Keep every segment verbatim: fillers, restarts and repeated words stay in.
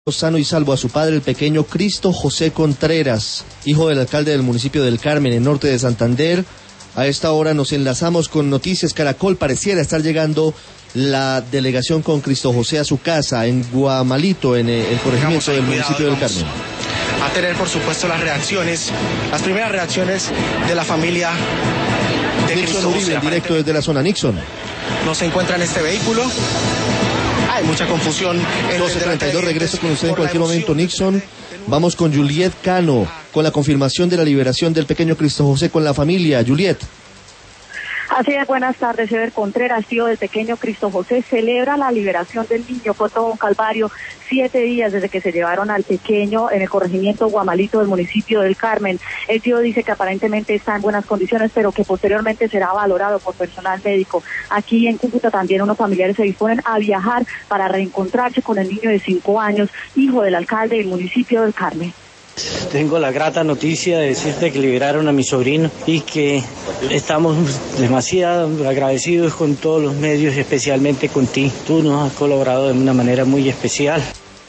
sano y salvo a su padre, el pequeño Cristo José Contreras, hijo del alcalde del municipio del Carmen, en norte de Santander. A esta hora nos enlazamos con Noticias Caracol. Pareciera estar llegando la delegación con Cristo José a su casa en Guamalito, en el corregimiento del municipio del Carmen. A tener, por supuesto, las reacciones, las primeras reacciones de la familia de Cristo José. En directo desde la zona. Nixon. No se encuentra en este vehículo. Hay mucha confusión. doce treinta y dos, regreso con usted en cualquier momento, Nixon. Vamos con Juliet Cano, con la confirmación de la liberación del pequeño Cristo José con la familia. Juliet. Así es, buenas tardes. Ever Contreras, tío del pequeño Cristo José, celebra la liberación del niño. Fue todo un calvario, siete días desde que se llevaron al pequeño en el corregimiento Guamalito del municipio del Carmen. El tío dice que aparentemente está en buenas condiciones, pero que posteriormente será valorado por personal médico. Aquí en Cúcuta también unos familiares se disponen a viajar para reencontrarse con el niño de cinco años, hijo del alcalde del municipio del Carmen. Tengo la grata noticia de decirte que liberaron a mi sobrino y que estamos demasiado agradecidos con todos los medios, especialmente con ti. Tú nos has colaborado de una manera muy especial.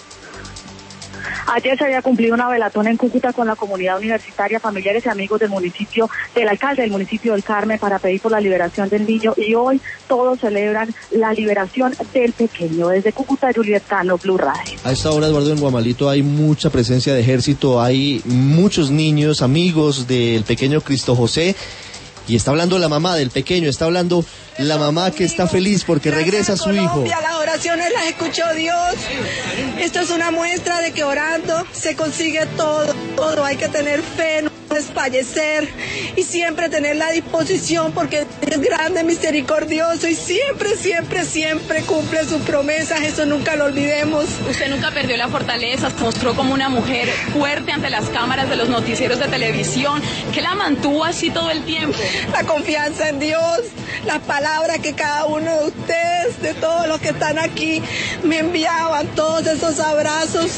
Ayer se había cumplido una velatona en Cúcuta con la comunidad universitaria, familiares y amigos del municipio, del alcalde del municipio del Carmen, para pedir por la liberación del niño, y hoy todos celebran la liberación del pequeño. Desde Cúcuta, Juliet Cano, Blue Radio. A esta hora, Eduardo, en Guamalito hay mucha presencia de ejército, hay muchos niños, amigos del pequeño Cristo José, y está hablando la mamá del pequeño, está hablando la mamá que está feliz porque regresa a su hijo. Las oraciones las escuchó Dios. Esto es una muestra de que orando se consigue todo, todo. Hay que tener fe, no desfallecer y siempre tener la disposición, porque es grande, misericordioso y siempre, siempre, siempre cumple sus promesas. Eso nunca lo olvidemos. Usted nunca perdió la fortaleza, se mostró como una mujer fuerte ante las cámaras de los noticieros de televisión. ¿Qué la mantuvo así todo el tiempo? La confianza en Dios, las palabras que cada uno de ustedes, de todos los que están aquí, me enviaban, todos esos abrazos.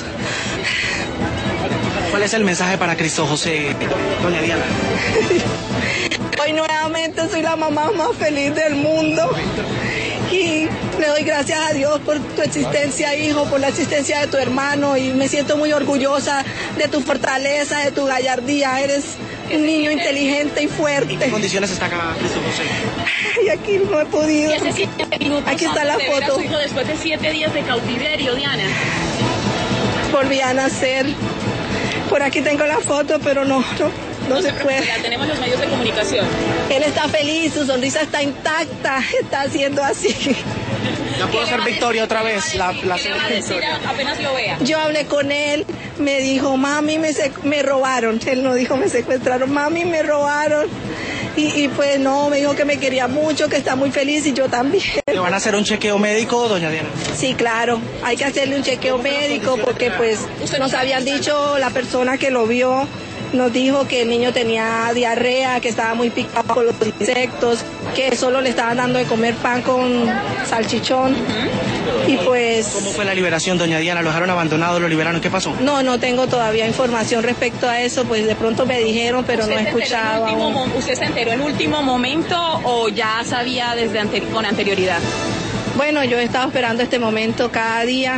¿Cuál es el mensaje para Cristo José, doña Diana? Hoy nuevamente soy la mamá más feliz del mundo y le doy gracias a Dios por tu existencia, hijo, por la existencia de tu hermano, y me siento muy orgullosa de tu fortaleza, de tu gallardía. Eres un niño inteligente y fuerte. ¿En qué condiciones está acá Cristo José? Y aquí no he podido. Minutos aquí está la de ver a foto. su hijo después de siete días de cautiverio, Diana. Volví a nacer. Por aquí tengo la foto, pero no, no, no, no se, se puede. Ya tenemos los medios de comunicación. Él está feliz, su sonrisa está intacta, está haciendo así. Ya puedo hacer Victoria otra vez. La, la ¿Qué le va a decir apenas lo vea? Yo hablé con él, me dijo, mami, me, me robaron. Él no dijo me secuestraron, mami, me robaron. Y, y pues no, me dijo que me quería mucho, que está muy feliz, y yo también. ¿Le van a hacer un chequeo médico, doña Diana? Sí, claro, hay que hacerle un chequeo médico porque pues nos habían dicho, la persona que lo vio nos dijo que el niño tenía diarrea, que estaba muy picado por los insectos, que solo le estaban dando de comer pan con salchichón. Uh-huh. Y pues... ¿Cómo fue la liberación, doña Diana? ¿Lo dejaron abandonado, lo liberaron? ¿Qué pasó? No, no tengo todavía información respecto a eso, pues de pronto me dijeron, pero no he escuchado. Último, ¿Usted se enteró en último momento o ya sabía desde anteri- con anterioridad? Bueno, yo he estado esperando este momento cada día.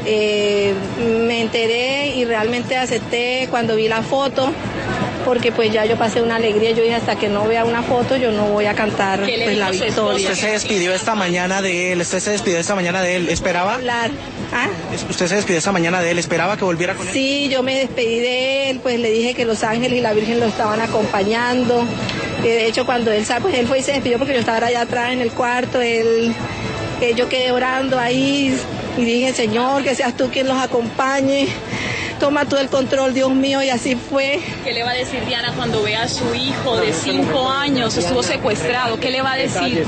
Eh, me enteré y realmente acepté cuando vi la foto, porque pues ya yo pasé una alegría. Yo dije, hasta que no vea una foto yo no voy a cantar pues, la victoria. Usted se despidió esta mañana de él, usted se despidió esta mañana de él, ¿esperaba? Hablar. ¿Ah? Usted se despidió esta mañana de él, ¿esperaba que volviera con él? Sí, yo me despedí de él, pues le dije que los ángeles y la Virgen lo estaban acompañando. Eh, de hecho, cuando él pues él fue y se despidió porque yo estaba allá atrás en el cuarto, él, eh, yo quedé orando ahí. Y dije, Señor, que seas tú quien los acompañe. Toma tú el control, Dios mío, y así fue. ¿Qué le va a decir Diana cuando vea a su hijo de cinco años, estuvo secuestrado? ¿Qué le va a decir?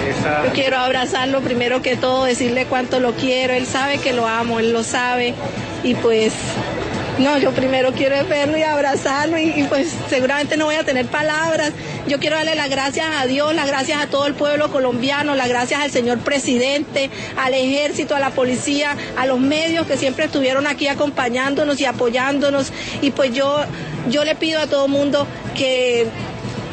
Yo quiero abrazarlo primero que todo, decirle cuánto lo quiero. Él sabe que lo amo, él lo sabe. Y pues... No, yo primero quiero verlo y abrazarlo, y, y pues seguramente no voy a tener palabras. Yo quiero darle las gracias a Dios, las gracias a todo el pueblo colombiano, las gracias al señor presidente, al ejército, a la policía, a los medios que siempre estuvieron aquí acompañándonos y apoyándonos. Y pues yo, yo le pido a todo mundo que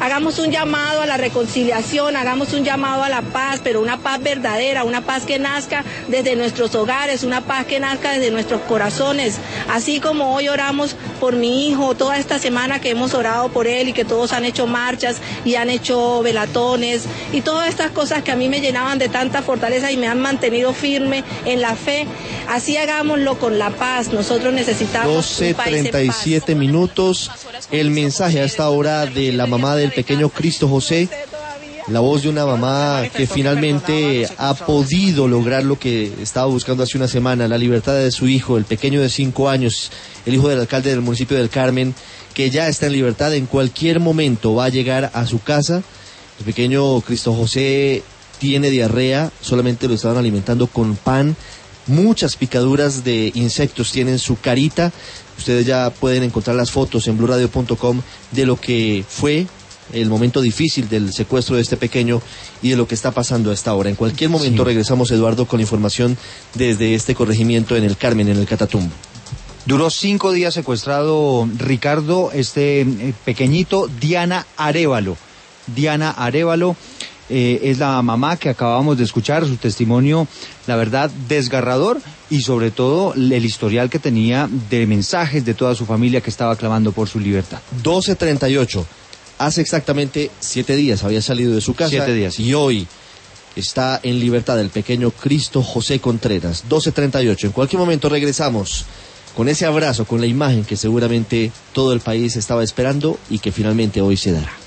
hagamos un llamado a la reconciliación, hagamos un llamado a la paz, pero una paz verdadera, una paz que nazca desde nuestros hogares, una paz que nazca desde nuestros corazones, así como hoy oramos por mi hijo, toda esta semana que hemos orado por él y que todos han hecho marchas y han hecho velatones y todas estas cosas que a mí me llenaban de tanta fortaleza y me han mantenido firme en la fe, así hagámoslo con la paz. Nosotros necesitamos doce treinta y siete minutos, el mensaje a esta hora de la mamá del pequeño Cristo José, la voz de una mamá que finalmente ha podido lograr lo que estaba buscando hace una semana, la libertad de su hijo, el pequeño de cinco años, el hijo del alcalde del municipio del Carmen, que ya está en libertad, en cualquier momento va a llegar a su casa. El pequeño Cristo José tiene diarrea, solamente lo estaban alimentando con pan, muchas picaduras de insectos tienen su carita. Ustedes ya pueden encontrar las fotos en blue radio punto com de lo que fue el momento difícil del secuestro de este pequeño y de lo que está pasando a esta hora. En cualquier momento sí. Regresamos, Eduardo, con información desde este corregimiento en el Carmen, en el Catatumbo. Duró cinco días secuestrado, Ricardo, este pequeñito, Diana Arévalo. Diana Arévalo eh, es la mamá que acabamos de escuchar, su testimonio, la verdad, desgarrador, y sobre todo el historial que tenía de mensajes de toda su familia que estaba clamando por su libertad. doce treinta y ocho, hace exactamente siete días había salido de su casa. Siete días. Y hoy está en libertad el pequeño Cristo José Contreras. doce treinta y ocho, en cualquier momento regresamos con ese abrazo, con la imagen que seguramente todo el país estaba esperando y que finalmente hoy se dará.